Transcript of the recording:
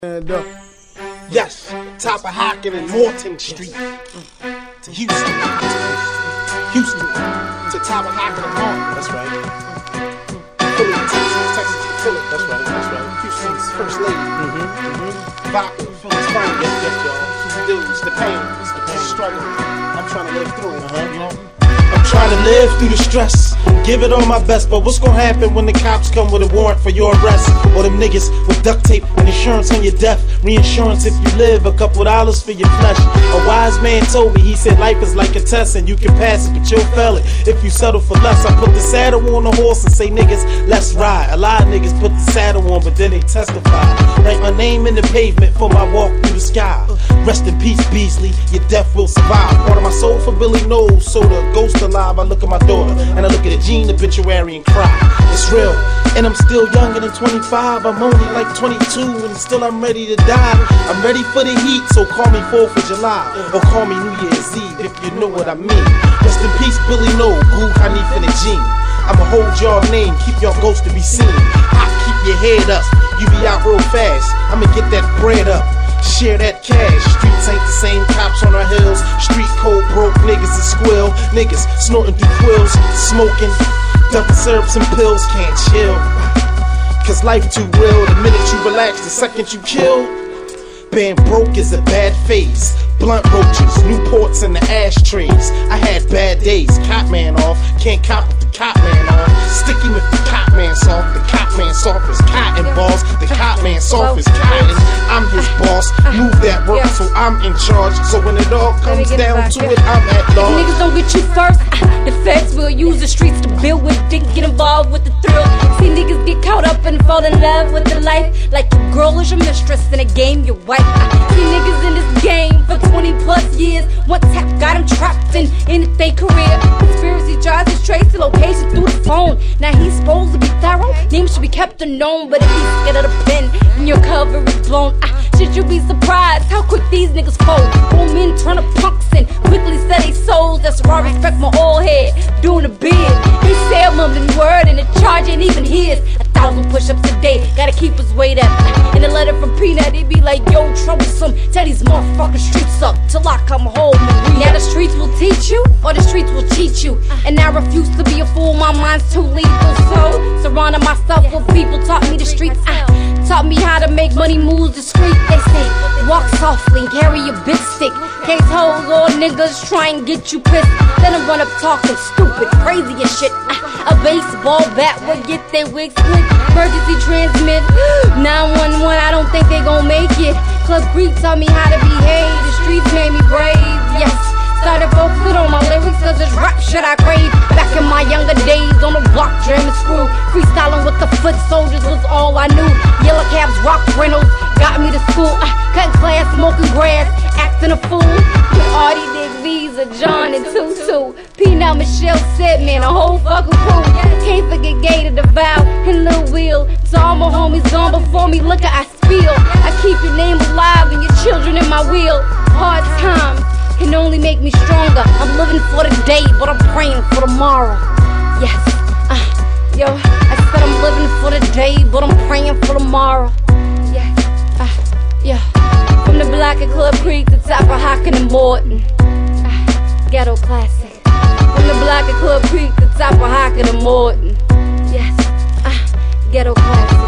And yes, top of Hocken and Morton Street to Houston. Houston to top of Hocken and Morton. That's right. Philly, Texas to Philly. That's right. Houston's first lady. Vodka, Philly's finest. Yes, y'all. Dudes, the pain, the struggle. I'm trying to live through it. You know? I'm trying to live through the stress, give it all my best. But what's gonna happen when the cops come with a warrant for your arrest? Or them niggas with duct tape and insurance on your death, reinsurance if you live, a couple dollars for your flesh. A wise man told me, he said life is like a test and you can pass it, but you'll fail it if you settle for less. I put the saddle on the horse and say niggas, let's ride. A lot of niggas put the saddle on but then they testify. Write my name in the pavement for my walk through the sky. Rest in peace Beasley, your death will survive. Part of my soul for Billy Knowles, so the ghost alive. I look at my daughter and I look at a Jean obituary and cry. It's real, and I'm still younger than 25. I'm only like 22 and still I'm ready to die. I'm ready for the heat, so call me 4th of July or call me New Year's Eve if you know what I mean. Rest in peace Billy Knowles, Goo Hanif and the Jean. I'ma hold y'all name, keep y'all ghosts to be seen. I keep your head up, you be out real fast. I'ma get that bread up, share that cash. Streets ain't the same, cops on our hills. Street code broke, niggas is squill. Niggas snorting through quills, smoking, dumping syrups and pills. Can't chill, cause life too real. The minute you relax, the second you kill. Being broke is a bad phase. Blunt roaches, Newports in the ashtrays. I had bad days, cop man off. Can't cop with the cop man on. Sticky with the cop man soft. The cop man soft as cotton balls. The cop man soft as cotton. I'm his boss, move that work, so I'm in charge. So when it all comes down to it, I'm at large. Niggas don't get you first. The feds will use the streets to build with dick, get involved with the thrill. See niggas get caught up and fall in love with the life, like your girl is your mistress in a game, your wife. See niggas in this game for 20 plus years. One tap got him trapped in their career. Conspiracy tries to trace the location through the phone. Now he's supposed to be thorough, name should be kept unknown, but if he's scared of the pen and your cover is blown, should you be surprised how quick these niggas fold? Old men turn to punks and quickly sell their souls. That's why I respect my old head doing a bid. He said mumbling word and the charge ain't even his. 1,000 push-ups a day, gotta keep his weight up. In a letter from Peanut, it be like, yo, troublesome. Tell these motherfucking streets up till I come home. Now the streets will teach you, or the streets will cheat you. And I refuse to be a fool, my mind's too lethal. So, surrounding myself with people taught me the streets. Taught me how to make money moves discreet. They say, walk softly, carry a big stick. Can't hold all niggas try and get you pissed. Then I run up talking stupid, crazy as shit. A baseball bat will get their wig split. Emergency transmit 911, I don't think they gon' make it. Club Creek taught me how to behave. The streets made me brave, yes. Started focusing on my lyrics cause it's rap shit I crave. Back in my younger days on the block jamming screw. Freestyling with the foot soldiers was all I knew. Yellow cabs, rock rentals, got me to school. Cutting class, smoking grass, acting a fool. Artie, Dick, Visa, John and Tutu. Peanut, Michelle said, man, a whole fucking crew. Can't forget Gator, DeVal, and Lil Will. To all my homies gone before me, look at I spill. I keep your name alive and your children in my wheel. Hard times can only make me stronger. I'm living for the day, but I'm praying for tomorrow. Yes, yo, I said I'm living for the day, but I'm praying for tomorrow. Yeah, from the block at Club Creek to top of Hocken and Morton. Ghetto classic. From the block at Club Creek to top of Hocken and Morton. Yes, ghetto classic.